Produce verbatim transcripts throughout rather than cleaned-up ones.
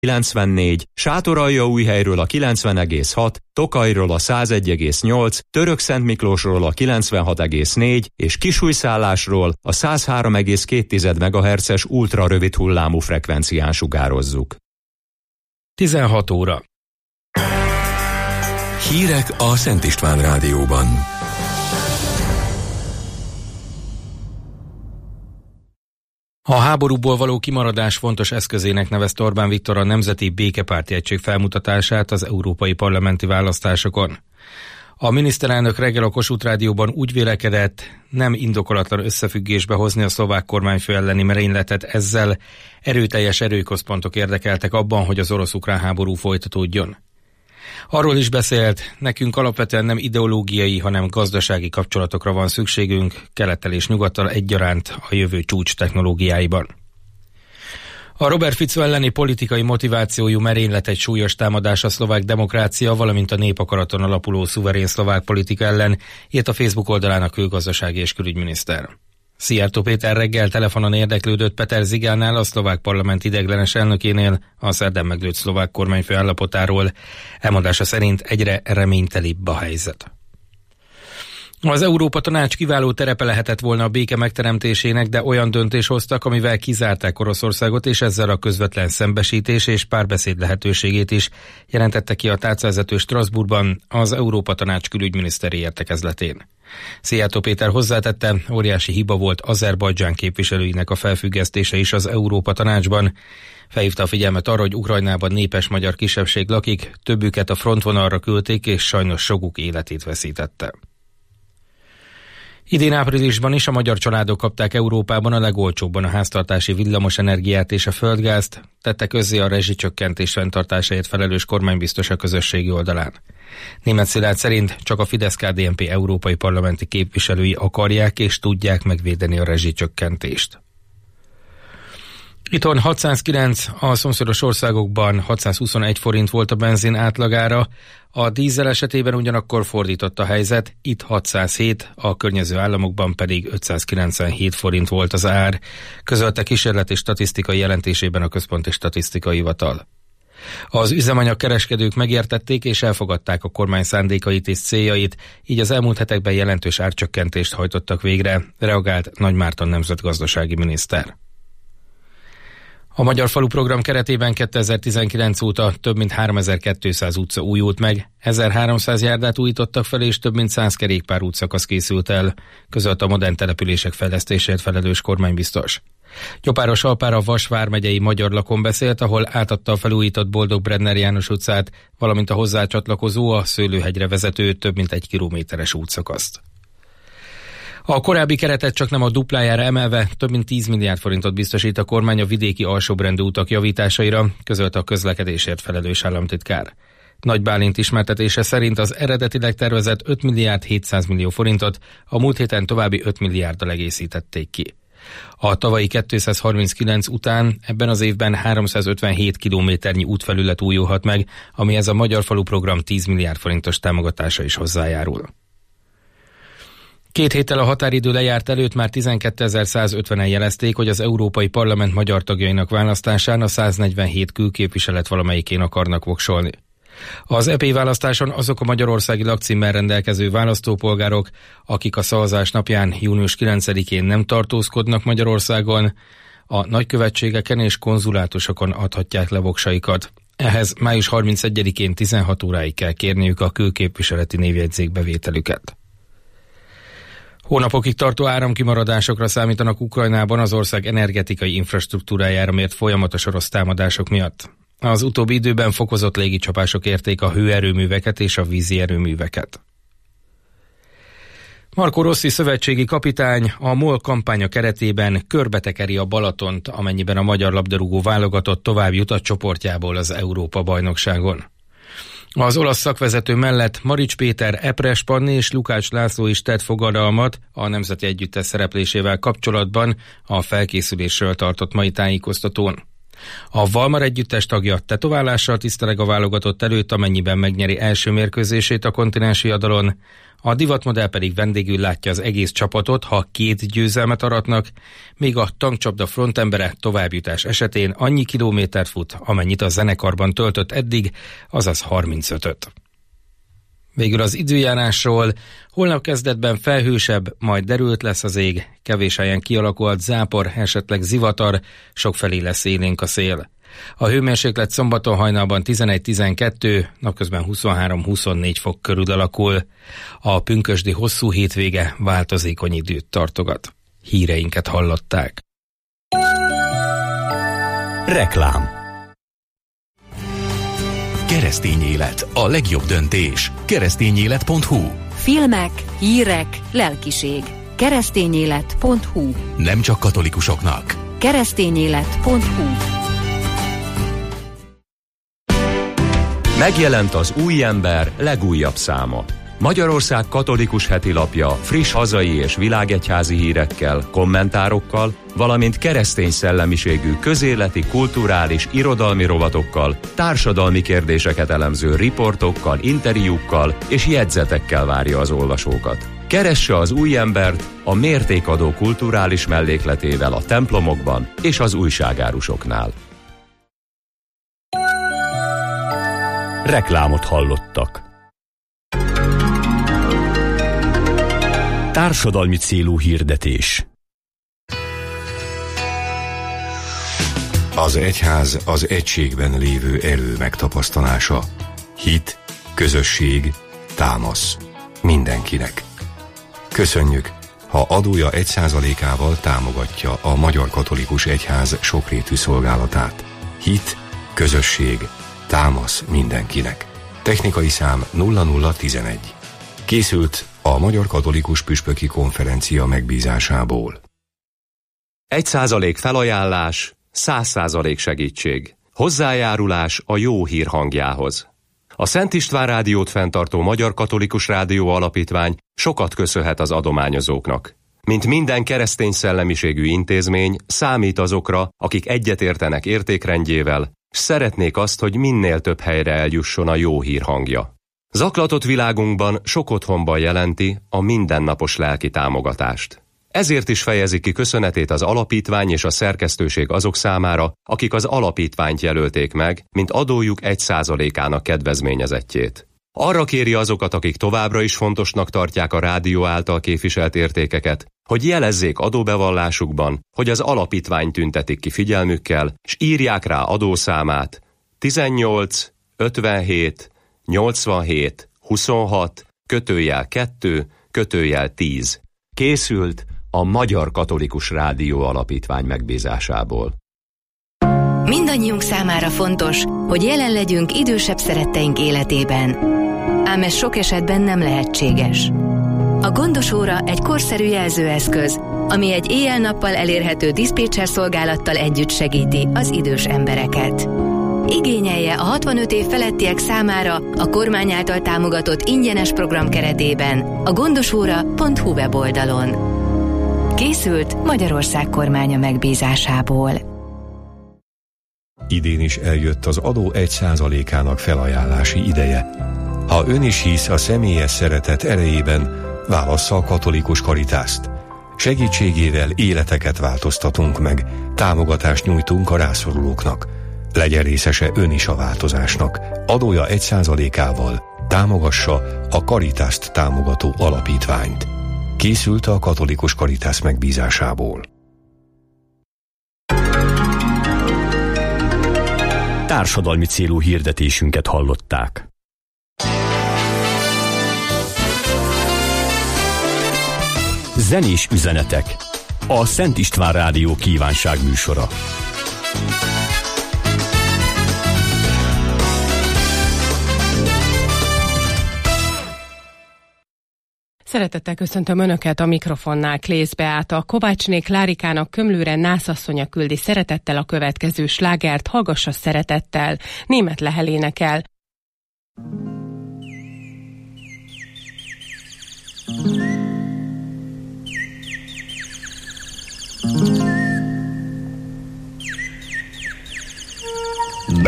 kilencvennégy, Sátoraljaújhelyről a kilencven egész hat, Tokajról a száz egy egész nyolc, Törökszentmiklósról a kilencvenhat egész négy és Kisújszállásról a száz három egész két megahertzes ultrarövid hullámú frekvencián sugározzuk. tizenhat óra. Hírek a Szent István Rádióban. A háborúból való kimaradás fontos eszközének nevezte Orbán Viktor a Nemzeti Békepárti Egység felmutatását az európai parlamenti választásokon. A miniszterelnök reggel a Kossuth Rádióban úgy vélekedett, nem indokolatlan összefüggésbe hozni a szlovák kormányfő elleni merényletet, ezzel erőteljes erőközpontok érdekeltek abban, hogy az orosz-ukrán háború folytatódjon. Arról is beszélt, nekünk alapvetően nem ideológiai, hanem gazdasági kapcsolatokra van szükségünk, kelettel és nyugattal egyaránt a jövő csúcs technológiáiban. A Robert Fico elleni politikai motivációjú merénylet egy súlyos támadás a szlovák demokrácia, valamint a népakaraton alapuló szuverén szlovák politika ellen, írt a Facebook oldalán a külgazdasági és külügyminiszter. Szijjártó Péter reggel telefonon érdeklődött Peter Zigánál, a szlovák parlament ideiglenes elnökénél, a szerdán meglőtt szlovák kormányfő állapotáról. Elmondása szerint egyre reménytelibb a helyzet. Az Európa Tanács kiváló terepe lehetett volna a béke megteremtésének, de olyan döntés hoztak, amivel kizárták Oroszországot, és ezzel a közvetlen szembesítés és párbeszéd lehetőségét is, jelentette ki a tárcavezető Strasbourgban az Európa Tanács külügyminiszteri értekezletén. Szijjártó Péter hozzátette, óriási hiba volt Azerbajdzsán képviselőinek a felfüggesztése is az Európa Tanácsban. Felhívta a figyelmet arra, hogy Ukrajnában népes magyar kisebbség lakik, többüket a frontvonalra küldték, és sajnos sokuk életét veszítette. Idén áprilisban is a magyar családok kapták Európában a legolcsóbban a háztartási villamos energiát és a földgázt, tette közzé a rezsicsökkentés fenntartásáért felelős kormánybiztos a közösségi oldalán. Németh Szilárd szerint csak a Fidesz-ká dé en pé európai parlamenti képviselői akarják és tudják megvédeni a rezsicsökkentést. Itthon hatszázkilenc, a szomszédos országokban hatszázhuszonegy forint volt a benzin átlagára, a dízel esetében ugyanakkor fordított a helyzet, itt hatszázhét, a környező államokban pedig ötszázkilencvenhét forint volt az ár, közölte kísérleti statisztikai jelentésében a Központi Statisztikai Hivatal. Az üzemanyagkereskedők megértették és elfogadták a kormány szándékait és céljait, így az elmúlt hetekben jelentős árcsökkentést hajtottak végre, reagált Nagy Márton nemzetgazdasági miniszter. A Magyar Falu Program keretében kétezer-tizenkilenc óta több mint háromezer-kétszáz utca újult meg, ezerháromszáz járdát újítottak fel és több mint száz kerékpár útszakasz készült el, közölt a modern települések fejlesztésért felelős kormánybiztos. Gyopáros-Alpár a Vas vármegyei Magyar Lakon beszélt, ahol átadta a felújított Boldog Brenner János utcát, valamint a hozzá csatlakozó, a Szőlőhegyre vezető több mint egy kilométeres útszakaszt. A korábbi keretet csak nem a duplájára emelve több mint tíz milliárd forintot biztosít a kormány a vidéki alsóbrendű utak javításaira, közölte a közlekedésért felelős államtitkár. Nagy Bálint ismertetése szerint az eredetileg tervezett öt milliárd hétszáz millió forintot a múlt héten további öt milliárddal egészítették ki. A tavalyi kétszázharminckilenc után ebben az évben háromszázötvenhét kilométernyi útfelület újulhat meg, amihez a Magyar Falu Program tíz milliárd forintos támogatása is hozzájárul. Két héttel a határidő lejárt előtt már tizenkétezer-százötvenen jelezték, hogy az Európai Parlament magyar tagjainak választásán a száznegyvenhét külképviselet valamelyikén akarnak voksolni. Az é pé választáson azok a magyarországi lakcímmel rendelkező választópolgárok, akik a szavazás napján június kilencedikén nem tartózkodnak Magyarországon, a nagykövetségeken és konzulátusokon adhatják le voksaikat. Ehhez május harmincegyedikén tizenhat óráig kell kérniük a külképviseleti névjegyzék bevételüket. Hónapokig tartó áramkimaradásokra számítanak Ukrajnában az ország energetikai infrastruktúrájára mért folyamatos orosz támadások miatt. Az utóbbi időben fokozott légicsapások érték a hőerőműveket és a vízi erőműveket. Marco Rossi szövetségi kapitány a MOL kampánya keretében körbetekeri a Balatont, amennyiben a magyar labdarúgó válogatott tovább jut a csoportjából az Európa-bajnokságon. Az olasz szakvezető mellett Marics Péter, Epres Panni és Lukács László is tett fogadalmat a nemzeti együttes szereplésével kapcsolatban a felkészülésről tartott mai tájékoztatón. A Valmar együttes tagja tetoválással tiszteleg a válogatott előtt, amennyiben megnyeri első mérkőzését a kontinensi adalon. A divatmodell pedig vendégül látja az egész csapatot, ha két győzelmet aratnak, míg a tankcsapda frontembere továbbjutás esetén annyi kilométert fut, amennyit a zenekarban töltött eddig, azaz harmincötöt. Végül az időjárásról: holnap kezdetben felhősebb, majd derült lesz az ég, kevés helyen kialakult zápor, esetleg zivatar, sokfelé lesz élénk a szél. A hőmérséklet szombaton hajnalban tizenegy-tizenkettő, napközben huszonhárom-huszonnégy fok körül alakul. A pünkösdi hosszú hétvége változékony időt tartogat. Híreinket hallották. Reklám. Keresztény élet, a legjobb döntés. keresztényélet pont hu. Filmek, hírek, lelkiség. keresztényélet pont hu. Nem csak katolikusoknak. keresztényélet pont hu. Megjelent az Új Ember legújabb száma. Magyarország katolikus heti lapja friss hazai és világegyházi hírekkel, kommentárokkal, valamint keresztény szellemiségű közéleti, kulturális, irodalmi rovatokkal, társadalmi kérdéseket elemző riportokkal, interjúkkal és jegyzetekkel várja az olvasókat. Keresse az Új Embert a mértékadó kulturális mellékletével a templomokban és az újságárusoknál. Reklámot hallottak. Társadalmi célú hirdetés. Az egyház az egységben lévő erő megtapasztalása. Hit, közösség, támasz. Mindenkinek. Köszönjük, ha adója egy százalékával támogatja a Magyar Katolikus Egyház sokrétű szolgálatát. Hit, közösség, támasz mindenkinek. Technikai szám nulla nulla tizenegy. Készült a Magyar Katolikus Püspöki Konferencia megbízásából. Egy százalék felajánlás, száz százalék segítség. Hozzájárulás a jó hír hangjához. A Szent István Rádiót fenntartó Magyar Katolikus Rádió Alapítvány sokat köszönhet az adományozóknak. Mint minden keresztény szellemiségű intézmény, számít azokra, akik egyetértenek értékrendjével, s szeretnék azt, hogy minél több helyre eljusson a jó hír hangja. Zaklatott világunkban sok otthonban jelenti a mindennapos lelki támogatást. Ezért is fejezi ki köszönetét az alapítvány és a szerkesztőség azok számára, akik az alapítványt jelölték meg, mint adójuk egy százalékának kedvezményezettjét. Arra kéri azokat, akik továbbra is fontosnak tartják a rádió által képviselt értékeket, hogy jelezzék adóbevallásukban, hogy az alapítvány tüntetik ki figyelmükkel, s írják rá adószámát tizennyolc ötvenhét nyolcvanhét huszonhat kötőjel kettő kötőjel tíz. Készült a Magyar Katolikus Rádió Alapítvány megbízásából. Mindannyiunk számára fontos, hogy jelen legyünk idősebb szeretteink életében. Ám ez sok esetben nem lehetséges. A Gondos Óra egy korszerű jelzőeszköz, ami egy éjjel-nappal elérhető diszpécser szolgálattal együtt segíti az idős embereket. Igényelje a hatvanöt év felettiek számára a kormány által támogatott ingyenes program keretében a gondosóra pont hu weboldalon. Készült Magyarország kormánya megbízásából. Idén is eljött az adó egy százalékának felajánlási ideje. Ha ön is hisz a személyes szeretet erejében, válassza a katolikus karitászt. Segítségével életeket változtatunk meg, támogatást nyújtunk a rászorulóknak. Legyen részese ön is a változásnak. Adója egy százalékával támogassa a Karitászt támogató alapítványt. Készült a Katolikus Karitász megbízásából. Társadalmi célú hirdetésünket hallották. Zenés üzenetek. A Szent István Rádió kívánság műsora. Szeretettel köszöntöm Önöket, a mikrofonnál Klész Beáta. Kovácsné Klárikának Kömlőre nászasszonya küldi szeretettel a következő slágert, hallgassa szeretettel, Német Lehel énekel.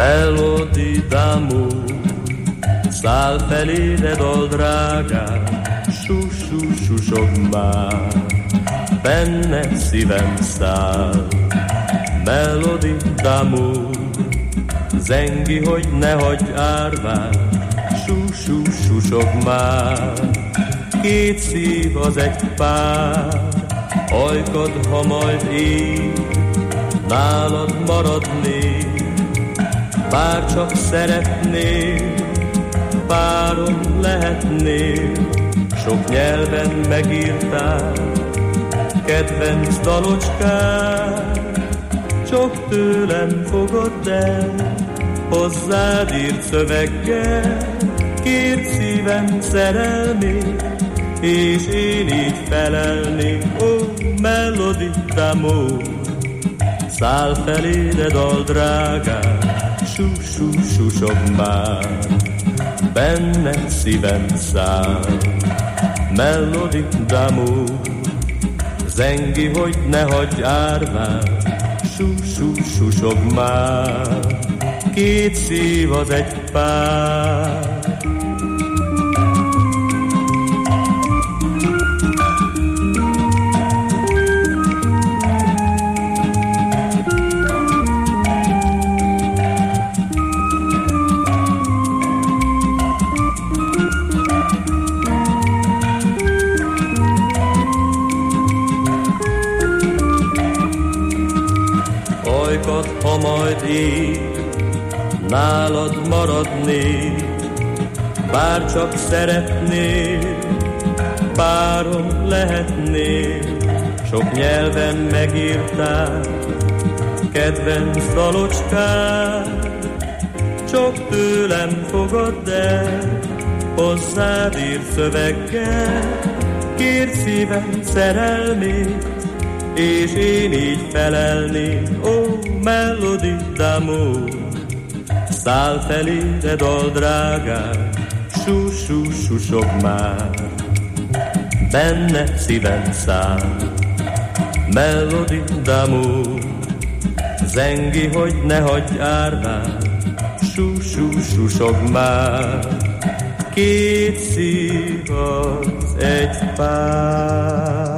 Melodi d'amor, száll feléd dal drágám, susú, susog már, benne szívem száll. Melodi d'amor, zengi, hogy ne hagyj árván, susú, susog már, két szív az egy pár, ajkad, ha majd én nálad maradnék, bár csak szeretnél, párom lehetnél, sok nyelven megírtál, kedvenc dalocskát, csak tőlem fogadd el, hozzád írt szöveggel, kért szívem szerelmét, és én így felelnék. Ó, melodi d'amor, száll feléd dal drágám, susú, susog már, benne szívem száll. Melodi d'amor, zengi, hogy ne hagyj árván, susú, susog már, két szív az egy pár. Ha majd én nálad maradnék, bár csak szeretnél, párom lehetnél, sok nyelven megírtál, kedvenc dalocskát, csak tőlem fogadd el, hozzád írt szöveggel, kért szívem szerelmét, és én így felelnék. Ó, melodi d'amor, száll feléd dal drágám, susú, susog már, benne szívem száll. Melodi d'amor, zengi, hogy ne hagyj árván, susú, susog már, két szív az egy pár.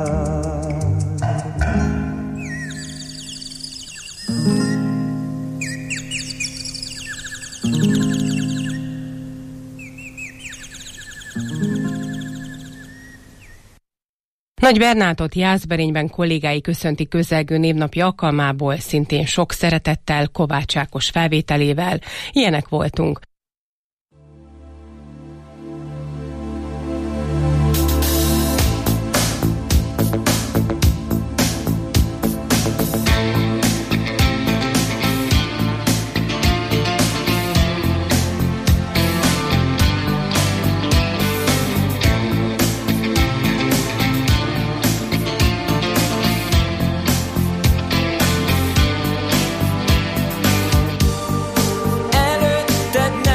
Nagy Bernátot Jászberényben kollégái köszöntik közelgő névnapja alkalmából, szintén sok szeretettel, Kovács Ákos felvételével. Ilyenek voltunk. Előtted nem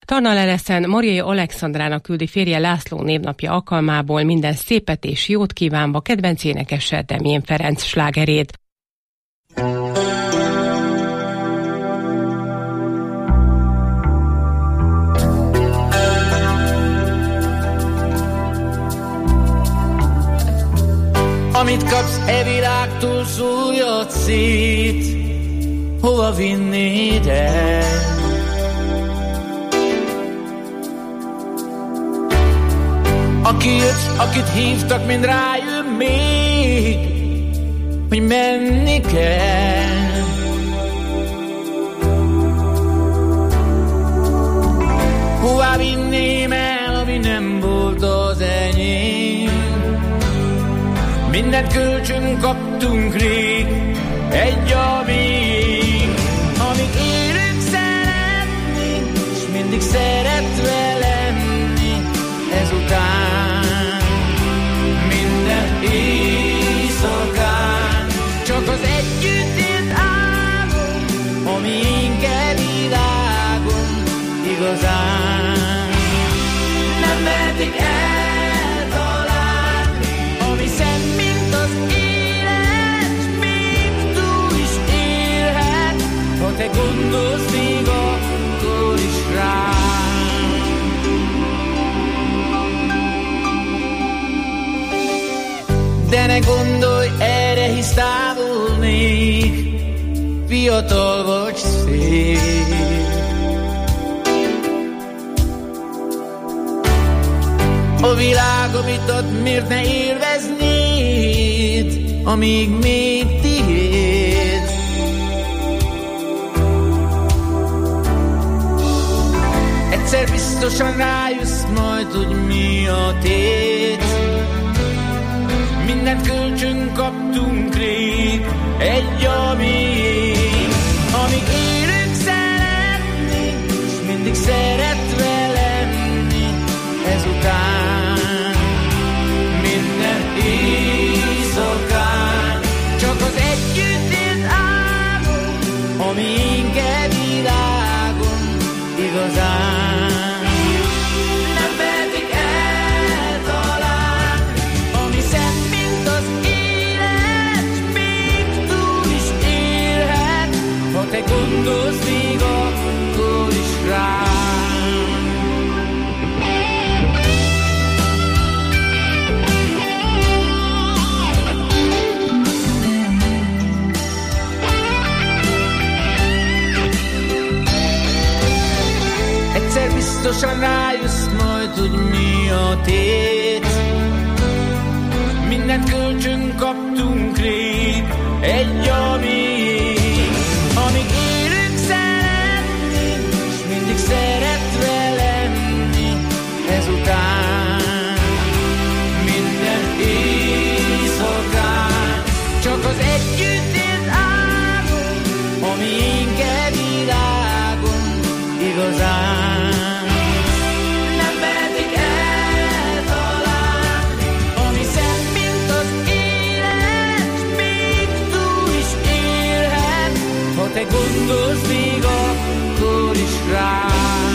Tarna Leleszen Marjai Alexandrának küldi férje László névnapja alkalmából minden szépet és jót kívánva kedvenc énekese Demjén Ferenc slágerét. Amit kapsz e világtól, szújod szét, hova vinnéd el? Aki jött, akit hívtak, mind rájön még, hogy menni kell. Hová vinném el, ami nem volt az enyém? Mindent kölcsön kaptunk rég, egy a miénk. Amíg élünk szeretni, és mindig szeretve lenni, ezután minden éjszakán csak az együtt élt álom, amink e világon igazán nem merték eltalálni, ami szent, mint az élet, még túl is élhet, ha te gondolsz még akkor is rám. De ne gondolj erre, hisz távol még fiatal vagy szép. A világ, amit ad, miért ne élveznéd, amíg még tiéd? Egyszer biztosan rájössz majd, hogy mi a tét. Mindent kölcsön kaptunk rég, egy a miénk. Amíg élünk szeretni, és mindig szeretve lenni, ezután minden éjszakán csak az együtt élt álom, amink e világon igazán nem merték eltalálni, ami szent, mint az élet, még túl is élhet, ha te gondolsz még akkor is rám. Egyszer biztosan rájössz majd, hogy mi a tét. Mindent kölcsön kaptunk rég, egy a miénk. Amíg élünk szeretni, és mindig szeretve lenni, ezután minden éjszakán csak az együtt élt álom, amink e világon igazán nem merték eltalálni, ami szent, mint az élet, még túl is élhet, ha te gondolsz még akkor is rám.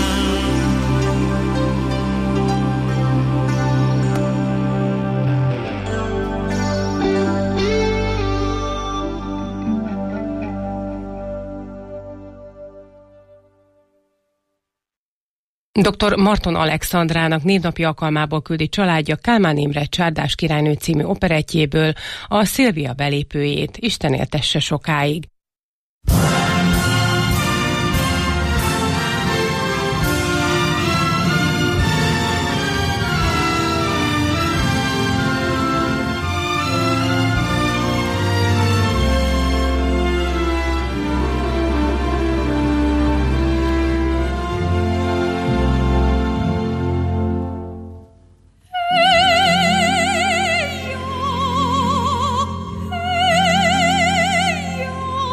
doktor Marton Alexandrának névnapi alkalmából küldi családja Kálmán Imre Csárdás királynő című operettjéből a Szilvia belépőjét. Isten éltesse sokáig. Hey, yo.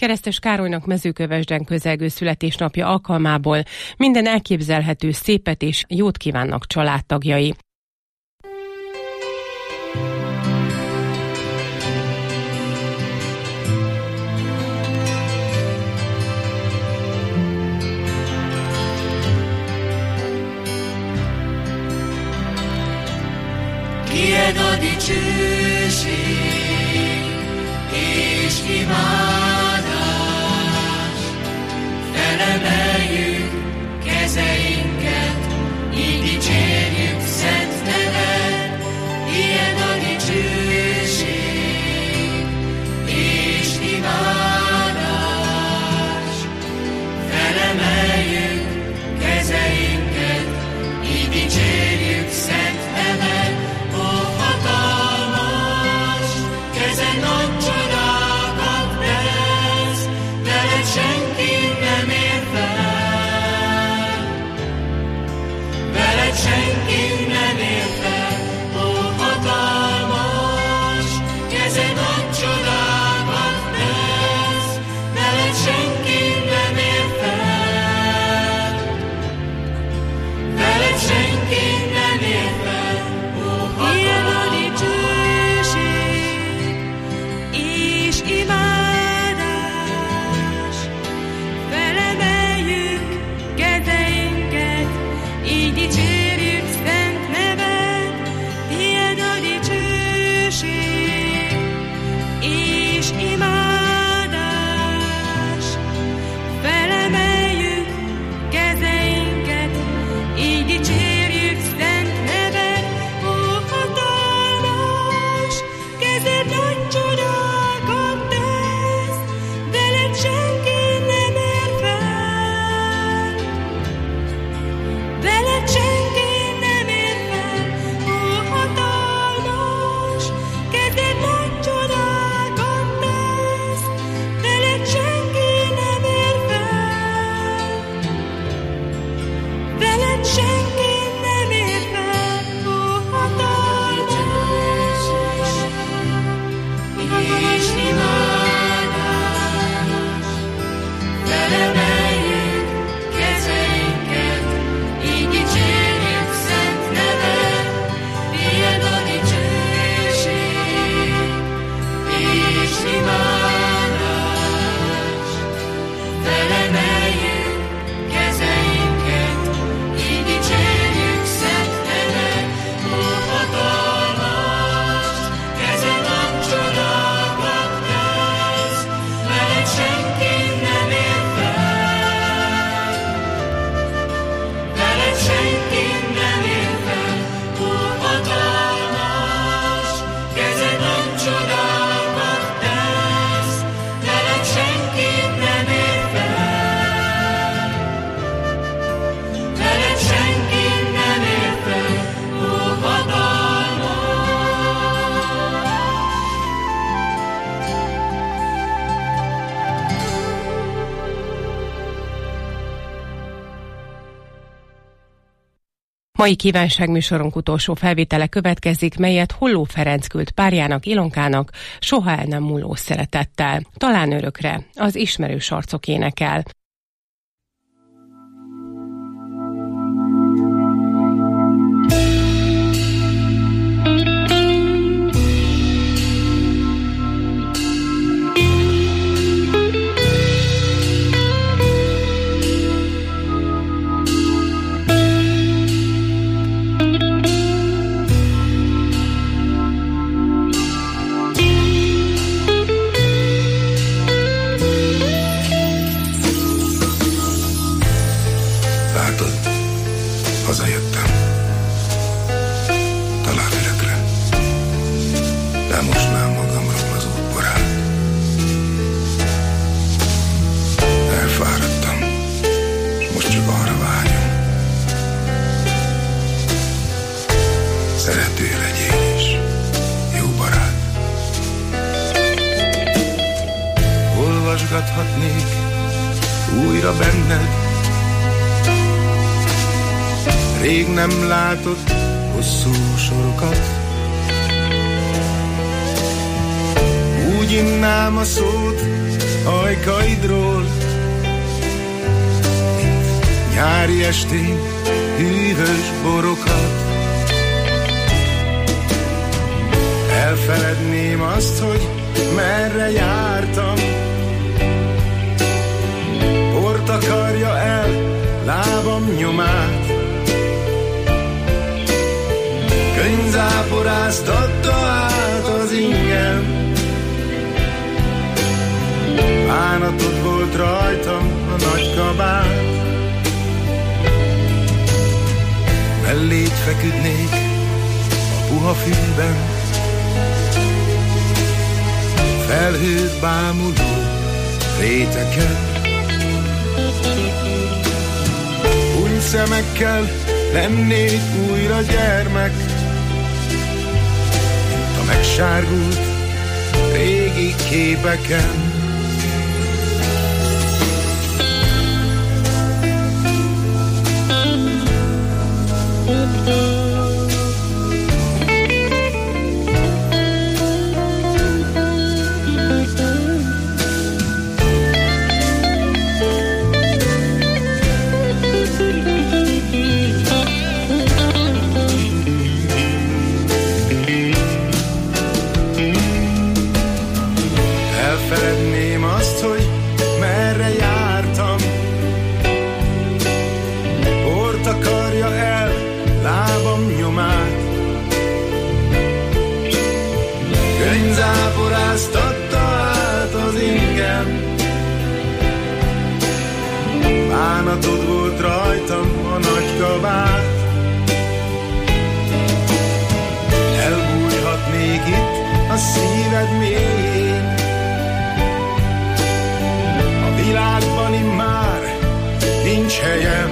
Keresztes Károlynak Mezőkövesden közelgő születésnapja alkalmából minden elképzelhető szépet és jót kívánnak családtagjai. Tiéd a dicsőség és imádás, felemeljük kezeinket, így dicsérjük szent neved. Tiéd a dicsőség és imádás, felemeljük kezeinket, így dicsérjük szent neved. Kezed nagy csodákat tesz, veled senki nem ér fel. Veled senki nem ér fel, ó hatalmas. Kezed nagy csodákat tesz, veled senki nem ér fel. Veled senki nem ér fel, ó hatalmas. Mai kívánságműsorunk utolsó felvétele következik, melyet Holló Ferenc küld párjának, Ilonkának, soha el nem múló szeretettel. Talán örökre, az ismerős arcok énekel. Hazajöttem. Talán örökre. Lemosnám magamról az útporát. Elfáradtam, és most csak arra vágyom. Szerető legyél is, jó barát. Olvasgathatnék újra benned rég nem látott hosszú sorokat. Úgy innám a szót, ajkaidról, mint nyári estén hűvös borokat. Elfeledném azt, hogy merre jártam, port akarja el lábam nyomát. Könyvzáporáztatta át az ingem, bánatot volt rajtam a nagy kabát. Melléd feküdnék a puha fűben, felhőt bámuló réteken. Új szemekkel lennék újra gyermek, mint a megsárgult régi képeken. Elfeledném azt, hogy merre jártam, port akarja el lábam nyomát. Könyvzáporáztatta át az ingem, bánatod volt rajtam a nagy kabát. Elbújhatnék itt a szíved mélyén, a világban immár nincs helyem.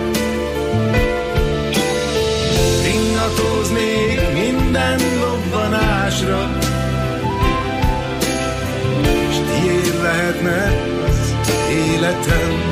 Ringatóznék minden lobbanásra, s tiéd lehetne az életem.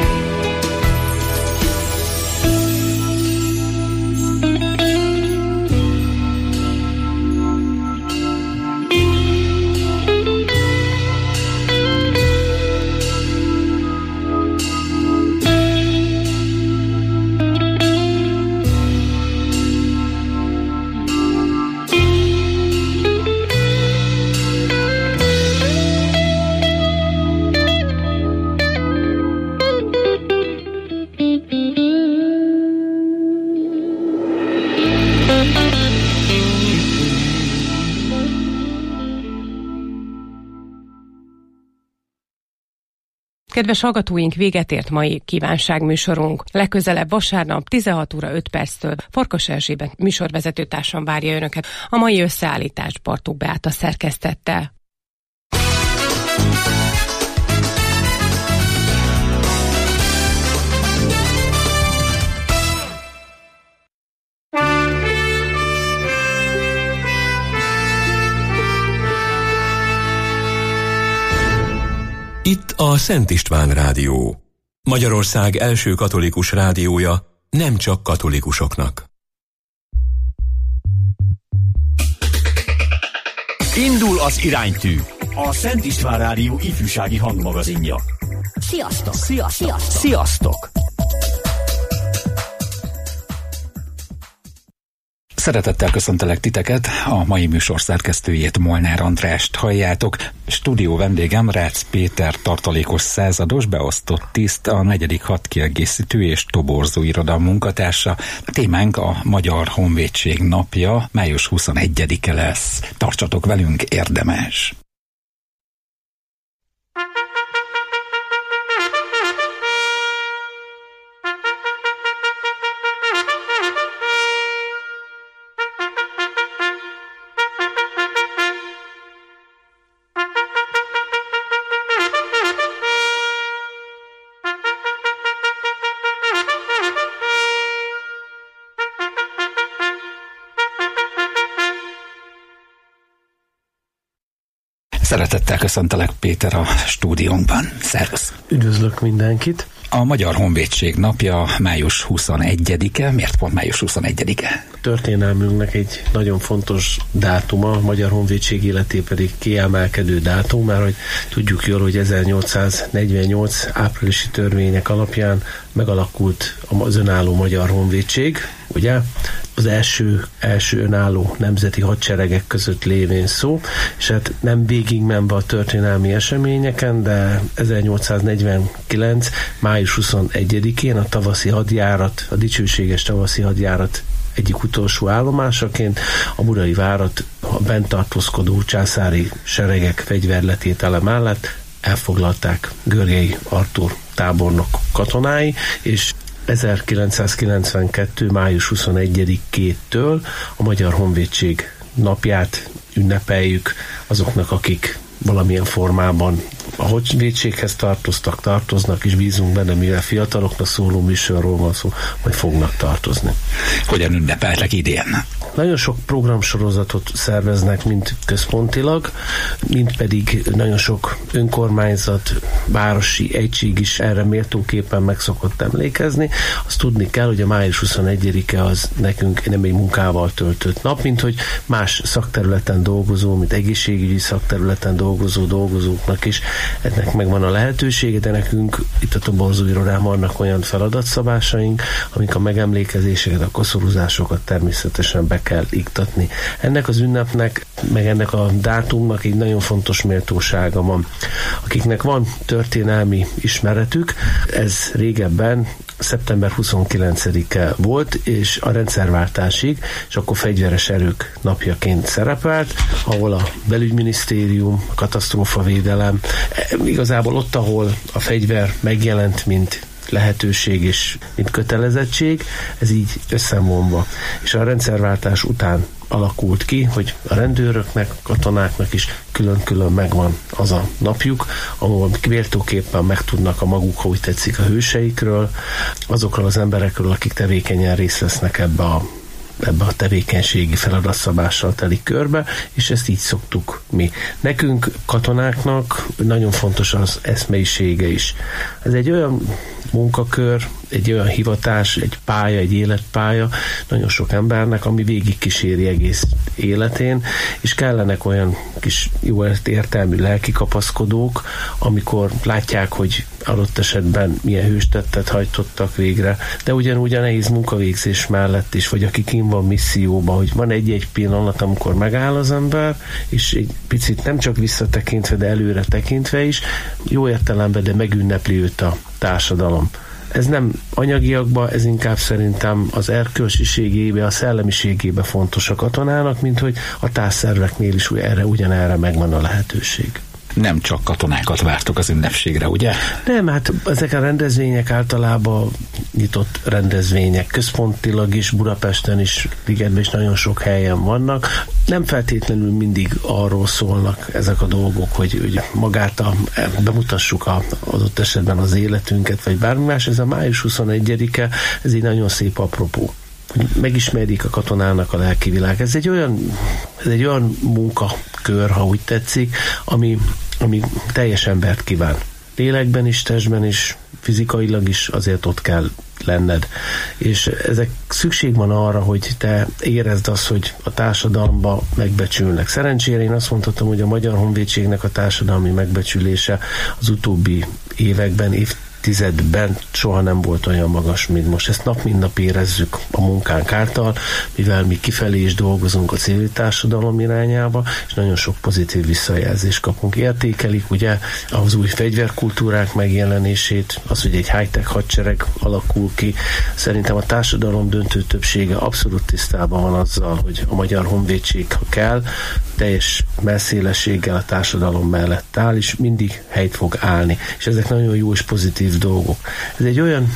Kedves hallgatóink, véget ért mai kívánságműsorunk. Legközelebb vasárnap tizenhat óra öt perctől Farkas Erzsébet műsorvezetőtársam várja önöket. A mai összeállítást Bartók Beáta szerkesztette. Itt a Szent István Rádió, Magyarország első katolikus rádiója, nem csak katolikusoknak. Indul az iránytű, a Szent István Rádió ifjúsági hangmagazinja. Sziasztok! Sziasztok! Sziasztok! Szeretettel köszöntelek titeket, a mai műsor szerkesztőjét, Molnár Andrást halljátok. Stúdió vendégem Rácz Péter, tartalékos százados, beosztott tiszt, a negyedik hadkiegészítő és toborzó iroda munkatársa. A témánk a Magyar Honvédség napja, május huszonegyedike lesz. Tartsatok velünk, érdemes! Szeretettel köszöntelek, Péter, a stúdiónkban. Szervusz! Üdvözlök mindenkit! A Magyar Honvédség napja május huszonegyedike. Miért pont május huszonegyedike? Történelmünknek egy nagyon fontos dátuma, a Magyar Honvédség életé pedig kiemelkedő dátum, mert hogy tudjuk jól, hogy ezernyolcszáznegyvennyolc áprilisi törvények alapján megalakult az önálló Magyar Honvédség, ugye? Az első, első önálló nemzeti hadseregek között lévén szó, és hát nem végigmenve a történelmi eseményeken, de ezernyolcszáznegyvenkilenc. május huszonegyedikén a tavaszi hadjárat, a dicsőséges tavaszi hadjárat egyik utolsó állomásaként a Budai várat a bent tartózkodó császári seregek fegyverletétele mellett elfoglalták Görgei Artúr tábornok katonái, és ezerkilencszázkilencvenkettő. május huszonegyedikétől a Magyar Honvédség napját ünnepeljük azoknak, akik valamilyen formában a honvédséghez tartoztak, tartoznak, és bízunk benne, mivel fiataloknak szóló műsorról van szó, majd fognak tartozni. Hogyan ünnepeltek idén? Nagyon sok programsorozatot szerveznek, mind központilag, mind pedig nagyon sok önkormányzat, városi egység is erre méltóképpen meg szokott emlékezni. Azt tudni kell, hogy a május huszonegyedike az nekünk nem egy munkával töltött nap, mint hogy más szakterületen dolgozó, mint egészségügyi szakterületen dolgozó dolgozóknak is ennek megvan a lehetősége, de nekünk itt a toborzó irodán vannak olyan feladatszabásaink, amik a megemlékezéseket, a koszorúzásokat természetesen be kell iktatni. Ennek az ünnepnek, meg ennek a dátumnak egy nagyon fontos méltósága van. Akiknek van történelmi ismeretük, ez régebben szeptember huszonkilencedike volt, és a rendszerváltásig, és akkor fegyveres erők napjaként szerepelt, ahol a belügyminisztérium, a katasztrófavédelem, igazából ott, ahol a fegyver megjelent, mint lehetőség és mint kötelezettség, ez így összevonva. És a rendszerváltás után alakult ki, hogy a rendőröknek, katonáknak is külön-külön megvan az a napjuk, ahol méltóképpen megtudnak a maguk, ha úgy tetszik, a hőseikről, azokról az emberekről, akik tevékenyen részt vesznek ebbe a ebbe a tevékenységi feladatszabással telik körbe, és ezt így szoktuk mi. Nekünk, katonáknak nagyon fontos az eszmeisége is. Ez egy olyan munkakör, egy olyan hivatás, egy pálya, egy életpálya nagyon sok embernek, ami végig kíséri egész életén, és kellenek olyan kis jó értelmű lelkikapaszkodók, amikor látják, hogy adott esetben milyen hőstettet hajtottak végre, de ugyanúgy a nehéz munkavégzés mellett is, vagy aki kint van misszióban, hogy van egy-egy pillanat, amikor megáll az ember, és egy picit nem csak visszatekintve, de előre tekintve is, jó értelemben, de megünnepli őt a társadalom. Ez nem anyagiakban, ez inkább szerintem az erkölcsiségébe, a szellemiségébe fontos a katonának, mint hogy a társszerveknél is erre, ugyanerre megvan a lehetőség. Nem csak katonákat vártok az ünnepségre, ugye? Nem, hát ezek a rendezvények általában nyitott rendezvények, központilag is, Budapesten is, Ligetben is nagyon sok helyen vannak. Nem feltétlenül mindig arról szólnak ezek a dolgok, hogy, hogy magát a, bemutassuk a, adott esetben az életünket, vagy bármi más. Ez a május huszonegyedike, ez egy nagyon szép apropó, hogy megismerjék a katonának a lelki világ. Ez egy olyan, ez egy olyan munkakör, ha úgy tetszik, ami, ami teljes embert kíván. Lélekben is, testben is, fizikailag is azért ott kell lenned. És ezek szükség van arra, hogy te érezd azt, hogy a társadalomba megbecsülnek. Szerencsére én azt mondhatom, hogy a Magyar Honvédségnek a társadalmi megbecsülése az utóbbi években, évtizedben soha nem volt olyan magas, mint most. Ezt nap mint nap érezzük a munkánk által, mivel mi kifelé is dolgozunk a civil társadalom irányába, és nagyon sok pozitív visszajelzést kapunk. Értékelik ugye az új fegyverkultúrák megjelenését, az, hogy egy high-tech hadsereg alakul ki. Szerintem a társadalom döntő többsége abszolút tisztában van azzal, hogy a Magyar Honvédség, ha kell, teljes messzélességgel a társadalom mellett áll, és mindig helyt fog állni. És ezek nagyon jó és pozitív dolgok. Ez egy olyan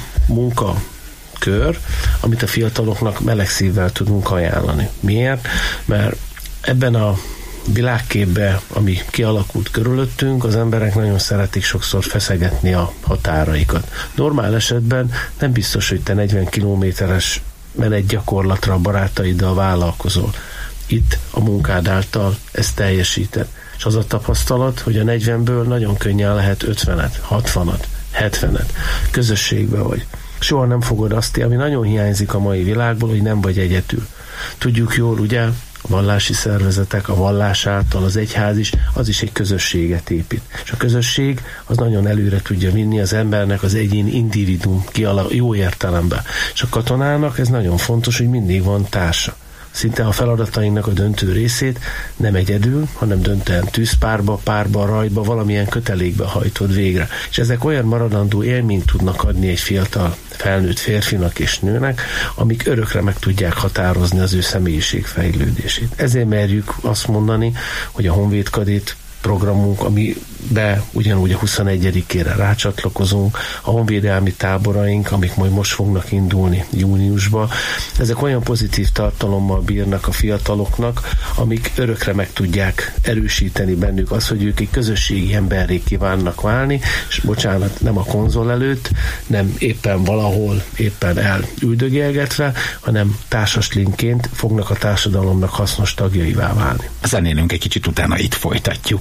munkakör, amit a fiataloknak meleg szívvel tudunk ajánlani. Miért? Mert ebben a világképben, ami kialakult körülöttünk, az emberek nagyon szeretik sokszor feszegetni a határaikat. Normál esetben nem biztos, hogy te negyven kilométeres menetgyakorlatra a barátaiddal vállalkozol. Itt a munkád által ezt teljesíted. És az a tapasztalat, hogy a negyvenből nagyon könnyen lehet ötvenet, hatvanat, hetvenet, közösségbe vagy. Soha nem fogod azt, ami nagyon hiányzik a mai világból, hogy nem vagy egyedül. Tudjuk jól, ugye, a vallási szervezetek, a vallás által, az egyház is, az is egy közösséget épít. És a közösség az nagyon előre tudja vinni az embernek az egyén individuum kialak, jó értelemben. És a katonának ez nagyon fontos, hogy mindig van társa. Szinte a feladatainak a döntő részét nem egyedül, hanem döntően tűzpárba, párba, rajtba, valamilyen kötelékbe hajtod végre. És ezek olyan maradandó élményt tudnak adni egy fiatal felnőtt férfinak és nőnek, amik örökre meg tudják határozni az ő személyiség fejlődését. Ezért merjük azt mondani, hogy a Honvéd Kadét programunk, amibe ugyanúgy a huszonegyedikére rácsatlakozunk, a honvédelmi táboraink, amik majd most fognak indulni júniusban, ezek olyan pozitív tartalommal bírnak a fiataloknak, amik örökre meg tudják erősíteni bennük az, hogy ők egy közösségi emberré kívánnak válni, és bocsánat, nem a konzol előtt, nem éppen valahol, éppen elüldögélgetve, hanem társaslinként fognak a társadalomnak hasznos tagjaivá válni. Zenélünk egy kicsit, utána itt folytatjuk.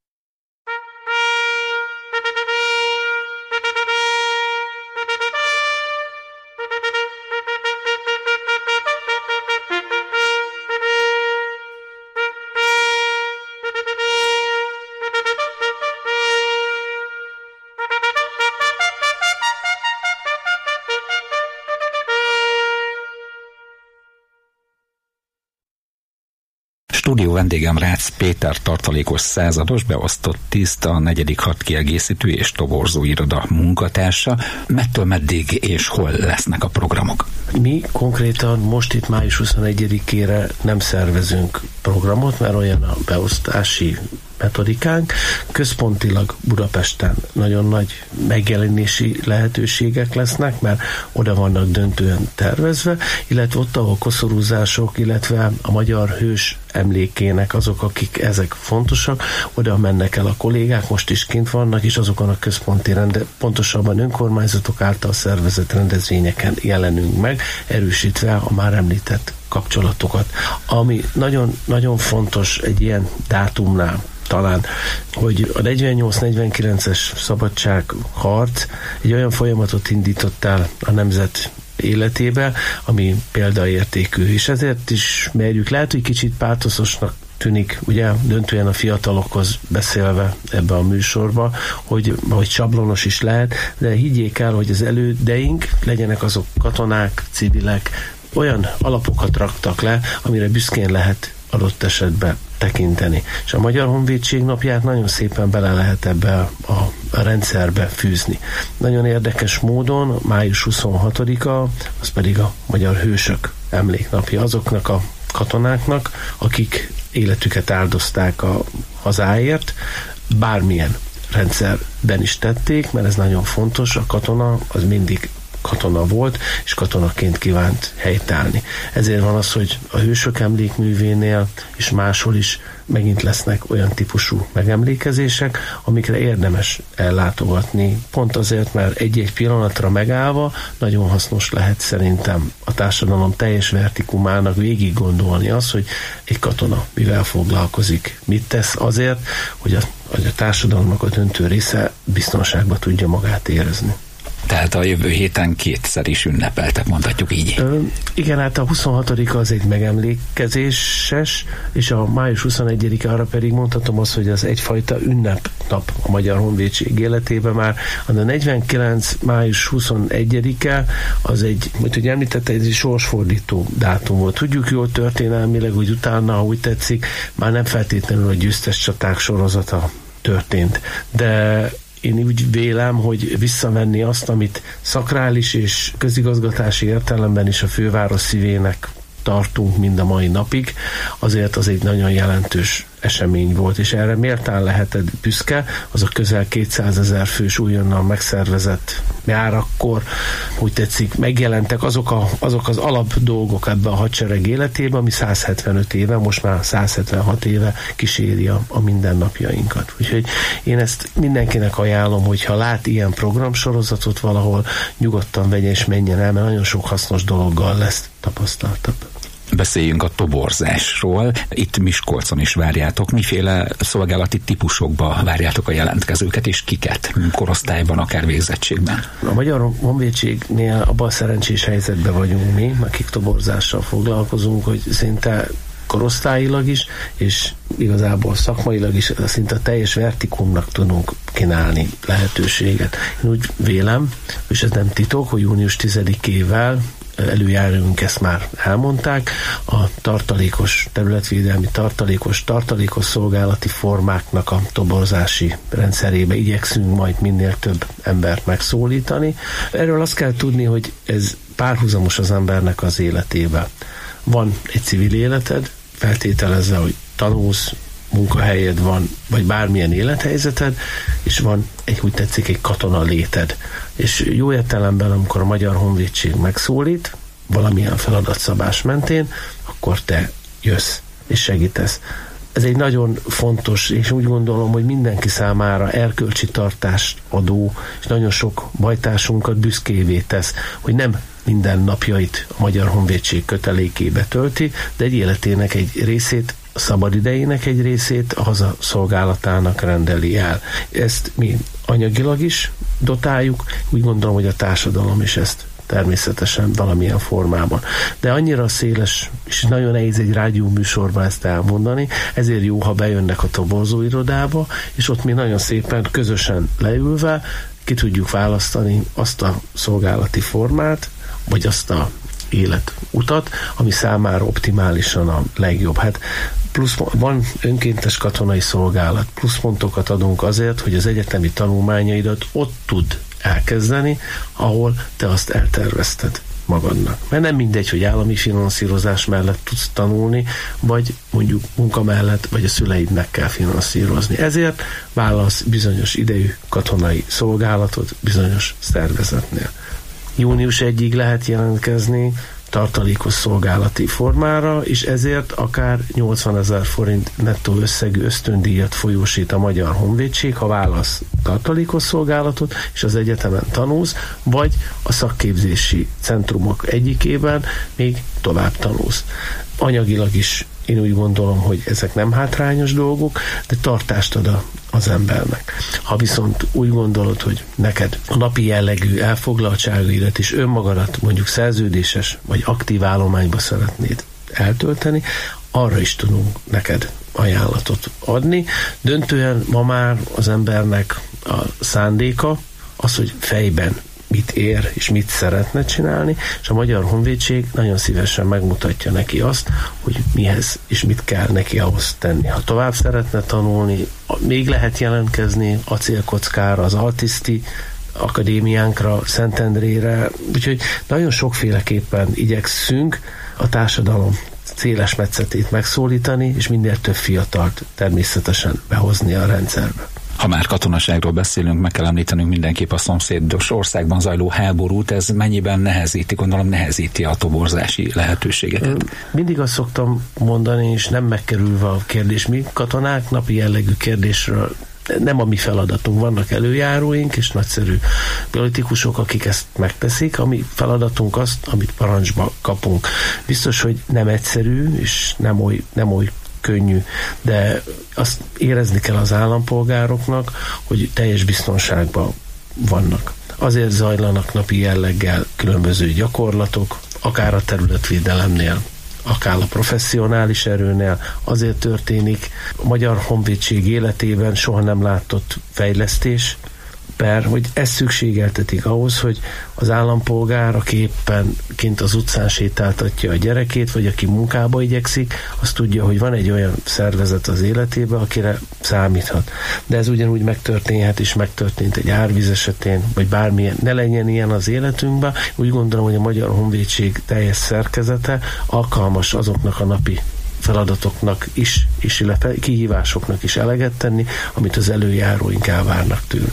Stúdió vendégem Rácz Péter tartalékos százados, beosztott tiszt, a negyedik hadkiegészítő és toborzó iroda munkatársa. Mettől meddig és hol lesznek a programok? Mi konkrétan most itt május huszonegyedikére nem szervezünk programot, mert olyan a beosztási metodikánk. Központilag Budapesten nagyon nagy megjelenési lehetőségek lesznek, mert oda vannak döntően tervezve, illetve ott, ahol koszorúzások, illetve a magyar hős emlékének azok, akik ezek fontosak, oda mennek el a kollégák, most is kint vannak, és azokon a központi rende, pontosabban önkormányzatok által szervezett rendezvényeken jelenünk meg, erősítve a már említett kapcsolatokat. Ami nagyon, nagyon fontos egy ilyen dátumnál, talán, hogy a negyvennyolc negyvenkilences szabadságharc egy olyan folyamatot indított el a nemzet életébe, ami példaértékű, és ezért is merjük, lehet, hogy kicsit pátoszosnak tűnik, ugye, döntően a fiatalokhoz beszélve ebbe a műsorba, hogy, hogy sablonos is lehet, de higgyék el, hogy az elődeink, legyenek azok katonák, civilek, olyan alapokat raktak le, amire büszkén lehet adott esetben tekinteni. És a Magyar Honvédség napját nagyon szépen bele lehet ebbe a, a rendszerbe fűzni. Nagyon érdekes módon május huszonhatodika, az pedig a Magyar Hősök emléknapja azoknak a katonáknak, akik életüket áldozták a hazáért, bármilyen rendszerben is tették, mert ez nagyon fontos, a katona az mindig katona volt, és katonaként kívánt helytállni. Ezért van az, hogy a Hősök emlékművénél és máshol is megint lesznek olyan típusú megemlékezések, amikre érdemes ellátogatni. Pont azért, mert egy-egy pillanatra megállva nagyon hasznos lehet szerintem a társadalom teljes vertikumának végig gondolni az, hogy egy katona mivel foglalkozik, mit tesz azért, hogy a, hogy a társadalomnak a döntő része biztonságban tudja magát érezni. Tehát a jövő héten kétszer is ünnepeltek, mondhatjuk így. Ö, igen, hát a huszonhatodika az egy megemlékezéses, és a május huszonegyedike arra pedig mondhatom azt, hogy az egyfajta ünnepnap a Magyar Honvédség életében már. A negyvenkilenc május huszonegyedike az egy, mint hogy említette, ez egy sorsfordító dátum volt. Tudjuk jól történelmileg, hogy utána, ha úgy tetszik, már nem feltétlenül a győztes csaták sorozata történt. De én úgy vélem, hogy visszavenni azt, amit szakrális és közigazgatási értelemben is a főváros szívének tartunk mind a mai napig, azért az egy nagyon jelentős esemény volt, és erre méltán lehetett büszke, az a közel kétszázezer fős újonnan megszervezett járakkor, úgy tetszik, megjelentek azok, a, azok az alap dolgok ebbe a hadsereg életében, ami száz hetvenöt éve, most már száz hetvenhat éve kíséri a, a mindennapjainkat. Úgyhogy én ezt mindenkinek ajánlom, hogyha lát ilyen programsorozatot valahol, nyugodtan vegye és menjen el, mert nagyon sok hasznos dologgal lesz tapasztaltabb. Beszéljünk a toborzásról. Itt Miskolcon is várjátok. Miféle szolgálati típusokba várjátok a jelentkezőket, és kiket? Korosztályban, akár végzettségben? A Magyar Honvédségnél abban a szerencsés helyzetben vagyunk mi, akik toborzással foglalkozunk, hogy szinte korosztályilag is, és igazából szakmailag is szinte a teljes vertikumnak tudunk kínálni lehetőséget. Én úgy vélem, és ez nem titok, hogy június tizedikével előjáróink ezt már elmondták, a tartalékos területvédelmi tartalékos, tartalékos szolgálati formáknak a toborzási rendszerébe igyekszünk majd minél több embert megszólítani. Erről azt kell tudni, hogy ez párhuzamos az embernek az életébe. Van egy civil életed, feltételezve, hogy tanulsz, munkahelyed van, vagy bármilyen élethelyzeted, és van egy, úgy tetszik, egy katona léted. És jó értelemben, amikor a Magyar Honvédség megszólít, valamilyen feladatszabás mentén, akkor te jössz és segítesz. Ez egy nagyon fontos, és úgy gondolom, hogy mindenki számára erkölcsi tartást adó, és nagyon sok bajtársunkat büszkévé tesz, hogy nem minden napjait a Magyar Honvédség kötelékébe tölti, de egy életének egy részét, a szabadidejének egy részét a haza szolgálatának rendeli el. Ezt mi anyagilag is dotáljuk, úgy gondolom, hogy a társadalom is ezt természetesen valamilyen formában. De annyira széles, és nagyon nehéz egy rádió műsorban ezt elmondani, ezért jó, ha bejönnek a toborzóirodába, és ott mi nagyon szépen közösen leülve ki tudjuk választani azt a szolgálati formát, vagy azt a életutat, ami számára optimálisan a legjobb. Hát plusz, van önkéntes katonai szolgálat, pluszpontokat adunk azért, hogy az egyetemi tanulmányaidat ott tud elkezdeni, ahol te azt eltervezted magadnak. Mert nem mindegy, hogy állami finanszírozás mellett tudsz tanulni, vagy mondjuk munka mellett, vagy a szüleidnek kell finanszírozni. Ezért válasz bizonyos idejű katonai szolgálatot bizonyos szervezetnél. június elsejéig lehet jelentkezni tartalékos szolgálati formára, és ezért akár nyolcvanezer forint nettó összegű ösztöndíjat folyósít a Magyar Honvédség, ha válasz tartalékos szolgálatot, és az egyetemen tanulsz, vagy a szakképzési centrumok egyikében még tovább tanulsz. Anyagilag is én úgy gondolom, hogy ezek nem hátrányos dolgok, de tartást ad a, az embernek. Ha viszont úgy gondolod, hogy neked a napi jellegű elfoglaltságaidat és önmagadat mondjuk szerződéses vagy aktív állományba szeretnéd eltölteni, arra is tudunk neked ajánlatot adni. Döntően ma már az embernek a szándéka az, hogy fejben mit ér és mit szeretne csinálni, és a Magyar Honvédség nagyon szívesen megmutatja neki azt, hogy mihez és mit kell neki ahhoz tenni. Ha tovább szeretne tanulni, még lehet jelentkezni Acélkockára, az Altiszti akadémiánkra, Szentendrére, úgyhogy nagyon sokféleképpen igyekszünk a társadalom széles metszetét megszólítani, és minél több fiatalt természetesen behozni a rendszerbe. Ha már katonaságról beszélünk, meg kell említenünk mindenképp a szomszédos országban zajló háborút, ez mennyiben nehezíti, gondolom nehezíti a toborzási lehetőségeket? Mindig azt szoktam mondani, és nem megkerülve a kérdés, mi katonák napi jellegű kérdésről nem a mi feladatunk, vannak előjáróink és nagyszerű politikusok, akik ezt megteszik, a mi feladatunk azt, amit parancsba kapunk. Biztos, hogy nem egyszerű, és nem oly, nem oly könnyű, de azt érezni kell az állampolgároknak, hogy teljes biztonságban vannak. Azért zajlanak napi jelleggel különböző gyakorlatok, akár a területvédelemnél, akár a professzionális erőnél, azért történik a Magyar Honvédség életében soha nem látott fejlesztés, per, hogy ez szükségeltetik ahhoz, hogy az állampolgár, aki éppen kint az utcán sétáltatja a gyerekét, vagy aki munkába igyekszik, azt tudja, hogy van egy olyan szervezet az életében, akire számíthat. De ez ugyanúgy megtörténhet, és megtörtént egy árvíz esetén, vagy bármilyen, ne legyen ilyen az életünkben. Úgy gondolom, hogy a Magyar Honvédség teljes szerkezete alkalmas azoknak a napi feladatoknak is, és illetve kihívásoknak is eleget tenni, amit az előjáróink elvárnak tőlünk.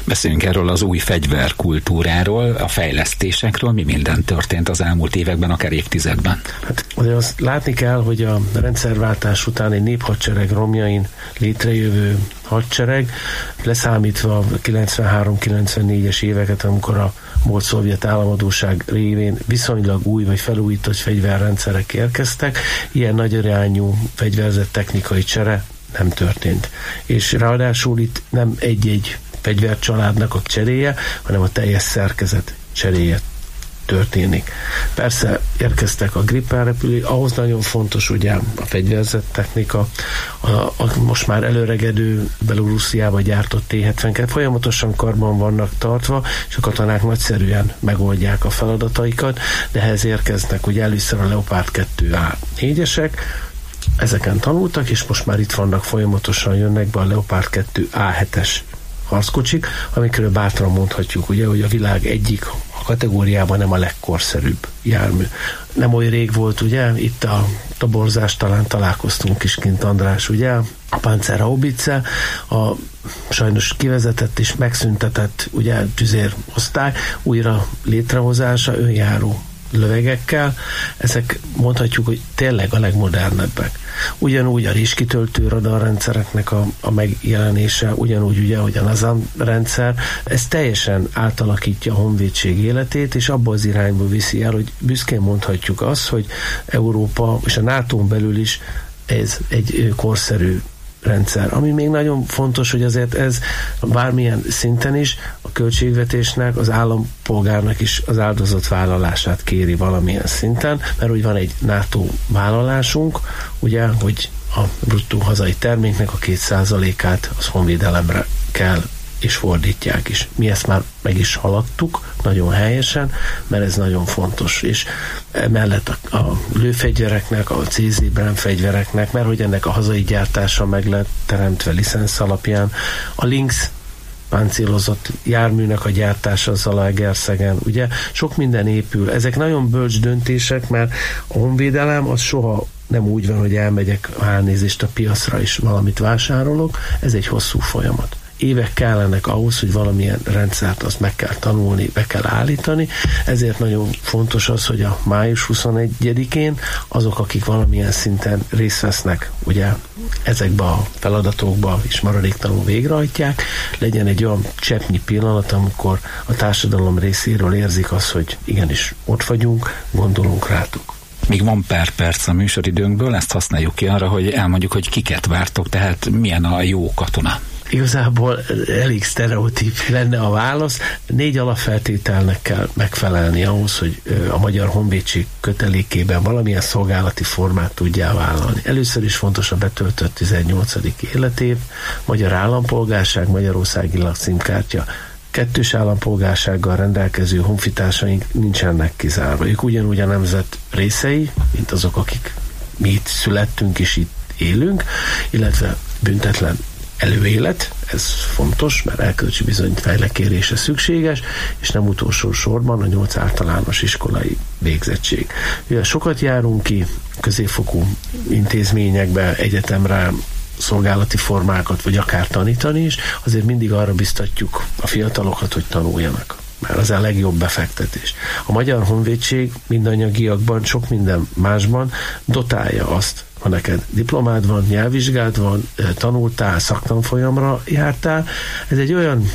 Beszéljünk erről az új fegyverkultúráról, a fejlesztésekről, mi minden történt az elmúlt években, akár évtizedben. Hát azért azt látni kell, hogy a rendszerváltás után egy néphadsereg romjain létrejövő hadsereg, leszámítva a kilencvenhárom-kilencvennégyes éveket, amikor a volt szovjet államadóság révén viszonylag új vagy felújított fegyverrendszerek érkeztek, ilyen nagy irányú fegyverzett technikai csere nem történt. És ráadásul itt nem egy-egy fegyvercsaládnak a cseréje, hanem a teljes szerkezet cseréje történik. Persze érkeztek a Gripen repülők, ahhoz nagyon fontos ugye a fegyverzett technika, a, a most már előregedő Belorussziába gyártott té hetvenkettő folyamatosan karban vannak tartva, és a katonák nagyszerűen megoldják a feladataikat, de ehhez érkeznek ugye először a Leopard kettő á négyesek, ezeken tanultak, és most már itt vannak, folyamatosan jönnek be a Leopard kettő á hetes harckocsik, amikről bátran mondhatjuk, ugye, hogy a világ egyik a kategóriában nem a legkorszerűbb jármű. Nem oly rég volt, ugye, itt a toborzás, talán találkoztunk is kint, András, ugye, a Panzerhaubitze, a sajnos kivezetett és megszüntetett, ugye, tüzérosztály újra létrehozása önjáró lövegekkel, ezek mondhatjuk, hogy tényleg a legmodernebbek. Ugyanúgy a réskitöltő radarrendszereknek a, a megjelenése, ugyanúgy ugye, hogy a NASAM rendszer, ez teljesen átalakítja a honvédség életét, és abba az irányba viszi el, hogy büszkén mondhatjuk azt, hogy Európa és a nátón belül is ez egy korszerű rendszer. Ami még nagyon fontos, hogy azért ez bármilyen szinten is a költségvetésnek, az állampolgárnak is az áldozatvállalását kéri valamilyen szinten, mert úgy van egy NATO vállalásunk, ugye, hogy a bruttó hazai terméknek a két százalékát az honvédelemre kell, és fordítják is. Mi ezt már meg is haladtuk, nagyon helyesen, mert ez nagyon fontos, és emellett a, a lőfegyvereknek, a cé zé Bren fegyvereknek, mert hogy ennek a hazai gyártása meg lett teremtve licensz alapján, a Lynx páncélozott járműnek a gyártása Zalaegerszegen, ugye sok minden épül. Ezek nagyon bölcs döntések, mert a honvédelem az soha nem úgy van, hogy elmegyek elnézést a piacra és valamit vásárolok, ez egy hosszú folyamat. Évek kellenek ahhoz, hogy valamilyen rendszert azt meg kell tanulni, be kell állítani, ezért nagyon fontos az, hogy a május huszonegyedikén azok, akik valamilyen szinten részt vesznek, ugye ezekbe a feladatokba és maradéktalanul végrehajtják, legyen egy olyan cseppnyi pillanat, amikor a társadalom részéről érzik azt, hogy igenis ott vagyunk, gondolunk rátok. Még van pár perc a műsoridőnkből, ezt használjuk ki arra, hogy elmondjuk, hogy kiket vártok, tehát milyen a jó katona. Igazából elég sztereotíp lenne a válasz. Négy alapfeltételnek kell megfelelni ahhoz, hogy a Magyar Honvédség kötelékében valamilyen szolgálati formát tudjál vállalni. Először is fontos a betöltött tizennyolcadik életév, magyar állampolgárság, magyarországi lakcímkártya, kettős állampolgársággal rendelkező honfitársaink nincsenek kizárva. Ők ugyanúgy a nemzet részei, mint azok, akik mi itt születtünk és itt élünk, illetve büntetlen előélet, ez fontos, mert elkölcsi bizonyítvány lekérése szükséges, és nem utolsó sorban a nyolc általános iskolai végzettség. Ugye sokat járunk ki középfokú intézményekbe, egyetemre, szolgálati formákat, vagy akár tanítani is, azért mindig arra biztatjuk a fiatalokat, hogy tanuljanak, mert az a legjobb befektetés. A Magyar Honvédség mindanyagiakban, sok minden másban dotálja azt, ha neked diplomád van, nyelvvizsgád van, tanultál, szaktanfolyamra jártál, ez egy olyan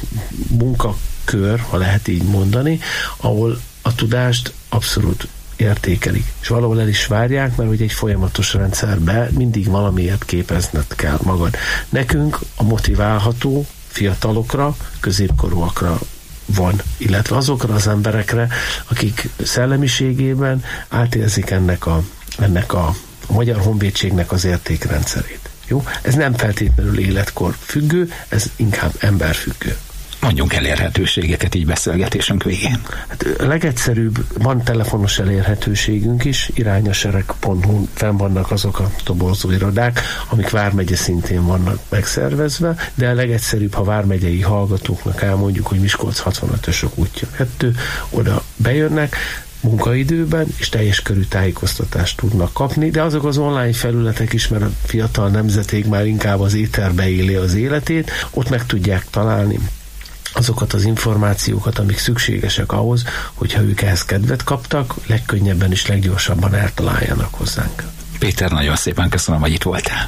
munkakör, ha lehet így mondani, ahol a tudást abszolút értékelik. És valahol el is várják, mert hogy egy folyamatos rendszerbe mindig valamiért képezned kell magad. Nekünk a motiválható fiatalokra, középkorúakra van, illetve azokra az emberekre, akik szellemiségében átérzik ennek a, ennek a, a Magyar Honvédségnek az értékrendszerét. Jó? Ez nem feltétlenül életkor függő, ez inkább emberfüggő. Mondjunk elérhetőségeket így beszélgetésünk végén. Hát a legegyszerűbb, van telefonos elérhetőségünk is, irányasereg pont hu fenn vannak azok a toborzó irodák, amik vármegye szintén vannak megszervezve, de a legegyszerűbb, ha vármegyei hallgatóknak elmondjuk, hogy Miskolc hatvanötösök útja kettő, oda bejönnek, munkaidőben, és teljes körű tájékoztatást tudnak kapni, de azok az online felületek is, mert a fiatal nemzeték már inkább az éterbe éli az életét, ott meg tudják találni azokat az információkat, amik szükségesek ahhoz, hogyha ők ehhez kedvet kaptak, legkönnyebben és leggyorsabban eltaláljanak hozzánk. Péter, nagyon szépen köszönöm, hogy itt voltál.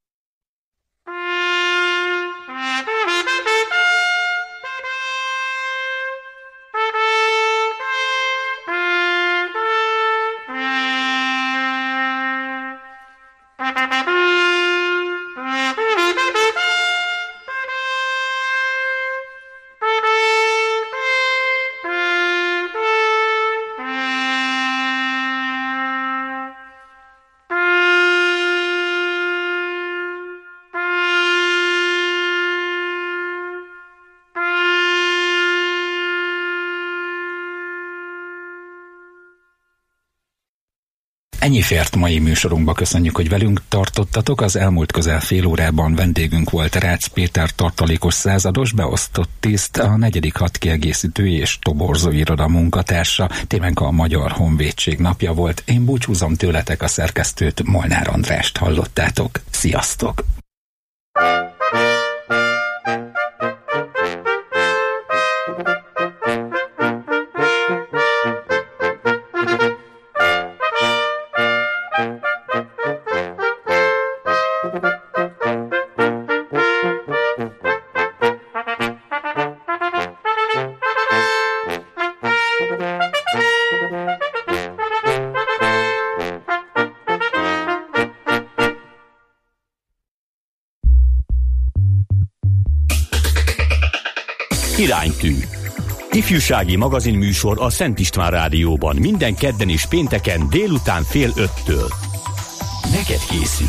Ennyi fért mai műsorunkba, köszönjük, hogy velünk tartottatok. Az elmúlt közel fél órában vendégünk volt Rácz Péter tartalékos százados, beosztott tiszt, a negyedik hadkiegészítő és toborzó iroda munkatársa. Témánk a Magyar Honvédség napja volt. Én búcsúzom tőletek, a szerkesztőt, Molnár Andrást hallottátok. Sziasztok! Iránytű. Ifjúsági magazinműsor a Szent István Rádióban minden kedden és pénteken délután fél öttől. Neked készül.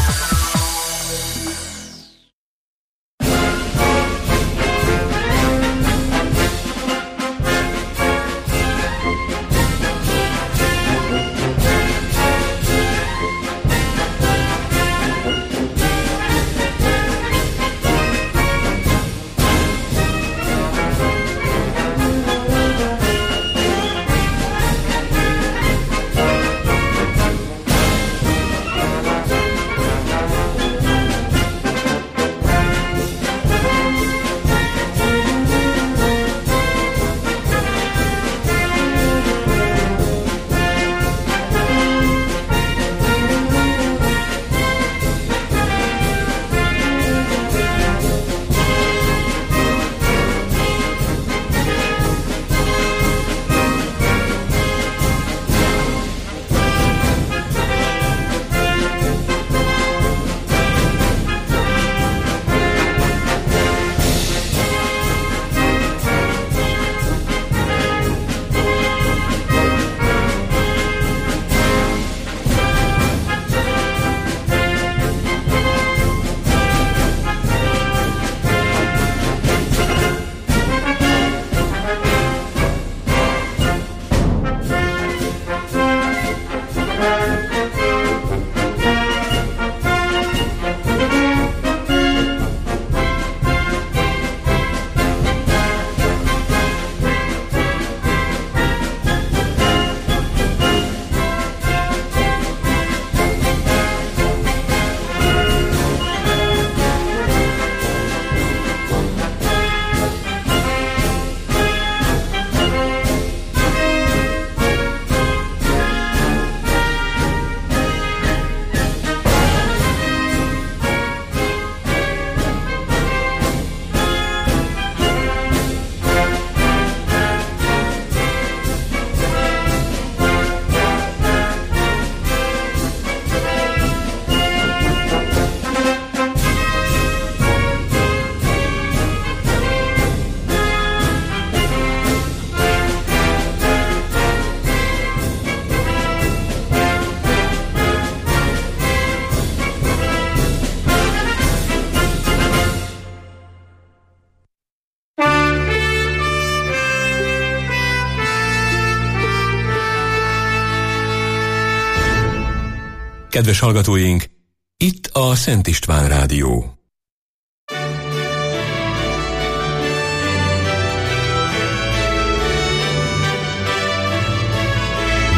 Kedves hallgatóink, itt a Szent István Rádió.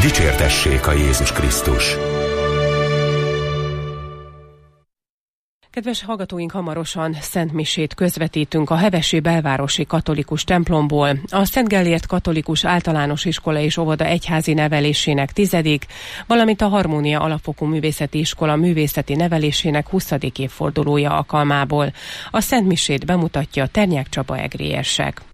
Dicsértessék a Jézus Krisztus! Kedves hallgatóink, hamarosan szentmisét közvetítünk a Hevesi belvárosi katolikus templomból. A Szent Gellért Katolikus Általános Iskola és Óvoda egyházi nevelésének tizedik, valamint a Harmónia Alapfokú Művészeti Iskola művészeti nevelésének huszadik évfordulója alkalmából. A szentmisét bemutatja Ternyák Csaba egrérsek.